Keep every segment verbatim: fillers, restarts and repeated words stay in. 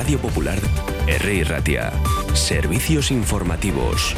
Radio Popular, Herri Ratia. Servicios informativos.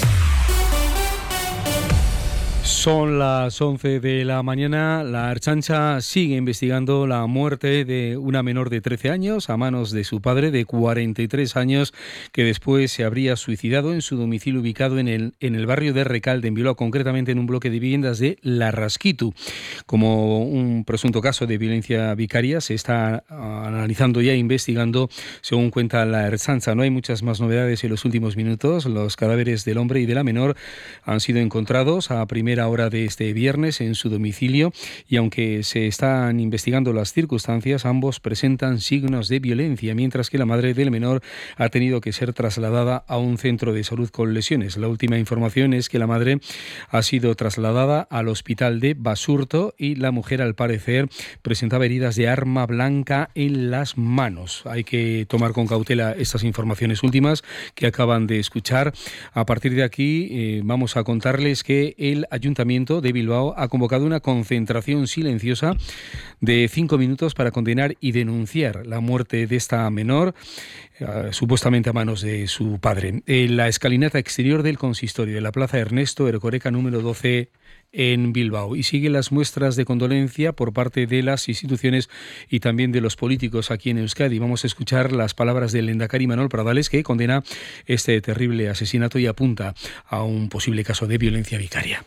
Son las once de la mañana. La Ertzaintza sigue investigando la muerte de una menor de trece años a manos de su padre de cuarenta y tres años, que después se habría suicidado en su domicilio ubicado en el, en el barrio de Recalde, en Bilbao, concretamente en un bloque de viviendas de Larraskitu. Como un presunto caso de violencia vicaria, se está analizando y investigando, según cuenta la Ertzaintza. No hay muchas más novedades en los últimos minutos. Los cadáveres del hombre y de la menor han sido encontrados a primera hora de este viernes en su domicilio, y aunque se están investigando las circunstancias, ambos presentan signos de violencia, mientras que la madre del menor ha tenido que ser trasladada a un centro de salud con lesiones. La última información es que la madre ha sido trasladada al hospital de Basurto y la mujer, al parecer, presentaba heridas de arma blanca en las manos. Hay que tomar con cautela estas informaciones últimas que acaban de escuchar. A partir de aquí eh, vamos a contarles que el Ayuntamiento de Bilbao ha convocado una concentración silenciosa de cinco minutos para condenar y denunciar la muerte de esta menor, eh, supuestamente a manos de su padre. En la escalinata exterior del consistorio de la Plaza Ernesto Erkoreka número doce en Bilbao. Y siguen las muestras de condolencia por parte de las instituciones y también de los políticos aquí en Euskadi. Vamos a escuchar las palabras del Lehendakari Manuel Pradales, que condena este terrible asesinato y apunta a un posible caso de violencia vicaria.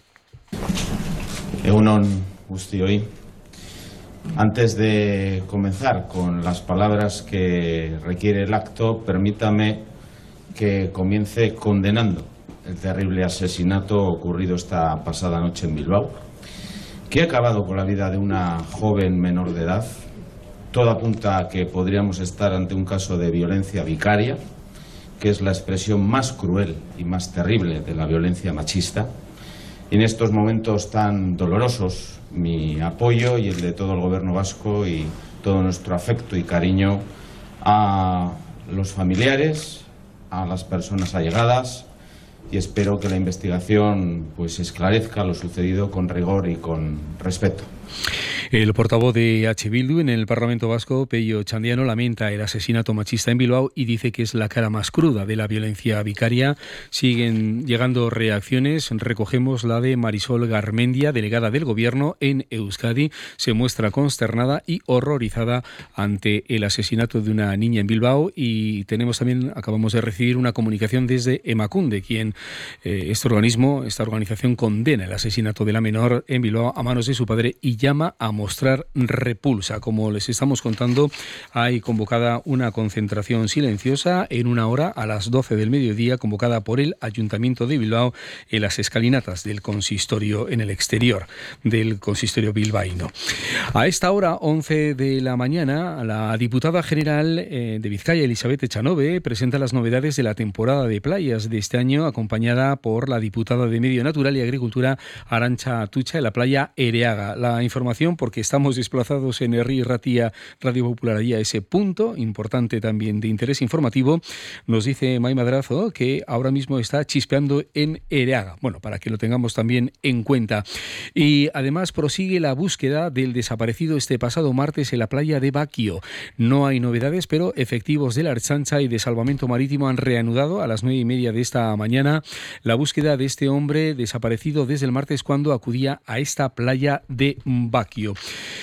Egunon guztioi. Antes de comenzar con las palabras que requiere el acto, permítame que comience condenando el terrible asesinato ocurrido esta pasada noche en Bilbao, que ha acabado con la vida de una joven menor de edad. Todo apunta a que podríamos estar ante un caso de violencia vicaria, que es la expresión más cruel y más terrible de la violencia machista. Y en estos momentos tan dolorosos, mi apoyo y el de todo el Gobierno vasco y todo nuestro afecto y cariño a los familiares, a las personas allegadas, y espero que la investigación pues esclarezca lo sucedido con rigor y con respeto. El portavoz de H. Bildu en el Parlamento Vasco, Pello Chandiano, lamenta el asesinato machista en Bilbao y dice que es la cara más cruda de la violencia vicaria. Siguen llegando reacciones. Recogemos la de Marisol Garmendia, delegada del Gobierno en Euskadi. Se muestra consternada y horrorizada ante el asesinato de una niña en Bilbao. Y tenemos también, acabamos de recibir una comunicación desde Emakunde, quien eh, este organismo, esta organización condena el asesinato de la menor en Bilbao a manos de su padre y llama a mostrar repulsa. Como les estamos contando, hay convocada una concentración silenciosa en una hora a las doce del mediodía, convocada por el Ayuntamiento de Bilbao en las escalinatas del consistorio, en el exterior del consistorio bilbaíno. A esta hora, once de la mañana, la diputada general eh, de Vizcaya, Elizabeth Echanove, presenta las novedades de la temporada de playas de este año, acompañada por la diputada de Medio Natural y Agricultura, Arantxa Atutxa, en la playa Ereaga. La información, porque estamos desplazados en Herri Ratia, Radio Popular, allí a ese punto importante también de interés informativo, nos dice Mai Madrazo que ahora mismo está chispeando en Ereaga. Bueno, para que lo tengamos también en cuenta. Y además prosigue la búsqueda del desaparecido este pasado martes en la playa de Baquio. No hay novedades, pero efectivos de la Ertzaintza y de Salvamento Marítimo han reanudado a las nueve y media de esta mañana la búsqueda de este hombre desaparecido desde el martes, cuando acudía a esta playa de Baquio.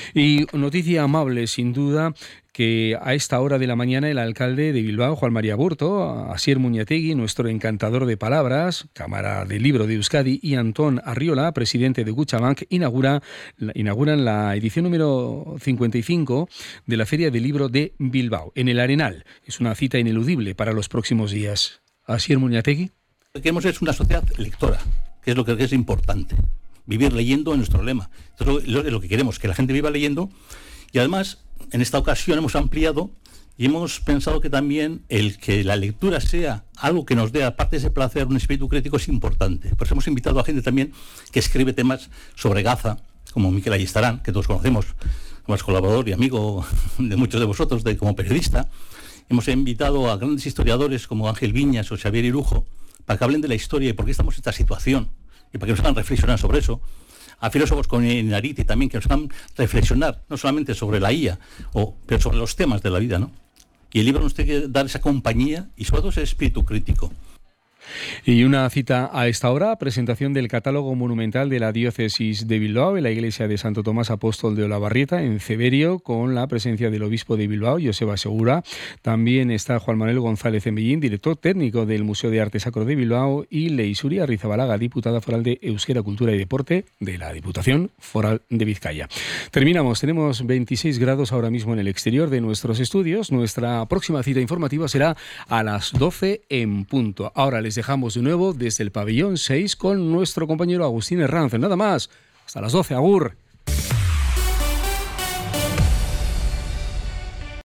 Y noticia amable, sin duda, que a esta hora de la mañana el alcalde de Bilbao, Juan María Burto, Asier Muñategui, nuestro encantador de palabras, Cámara del Libro de Euskadi, y Antón Arriola, presidente de Kutxabank, inaugura, inauguran la edición número cincuenta y cinco de la Feria del Libro de Bilbao, en el Arenal. Es una cita ineludible para los próximos días. Asier Muñategui. Lo que queremos es una sociedad lectora, que es lo que es importante. Vivir leyendo es nuestro lema. Esto es lo, lo que queremos, que la gente viva leyendo. Y además, en esta ocasión hemos ampliado y hemos pensado que también el que la lectura sea algo que nos dé, aparte de ese placer, un espíritu crítico, es importante. Por eso hemos invitado a gente también que escribe temas sobre Gaza, como Miquel Ayestarán, que todos conocemos, como es colaborador y amigo de muchos de vosotros, de, como periodista. Hemos invitado a grandes historiadores como Ángel Viñas o Xavier Irujo, para que hablen de la historia y por qué estamos en esta situación, y para que nos hagan reflexionar sobre eso. A filósofos como Inariti también, que nos hagan reflexionar, no solamente sobre la I A, o, pero sobre los temas de la vida, ¿no? Y el libro nos tiene que dar esa compañía y sobre todo ese espíritu crítico. Y una cita a esta hora, presentación del catálogo monumental de la diócesis de Bilbao en la iglesia de Santo Tomás Apóstol de Olavarrieta, en Ceberio, con la presencia del obispo de Bilbao, Joseba Segura. También está Juan Manuel González Embellín, director técnico del Museo de Arte Sacro de Bilbao, y Leisuri Arrizabalaga, diputada foral de Euskera, Cultura y Deporte de la Diputación Foral de Vizcaya. Terminamos, tenemos veintiséis grados ahora mismo en el exterior de nuestros estudios. Nuestra próxima cita informativa será a las doce en punto. Ahora les dejamos de nuevo desde el pabellón seis con nuestro compañero Agustín Herranz. Nada más, hasta las doce, agur.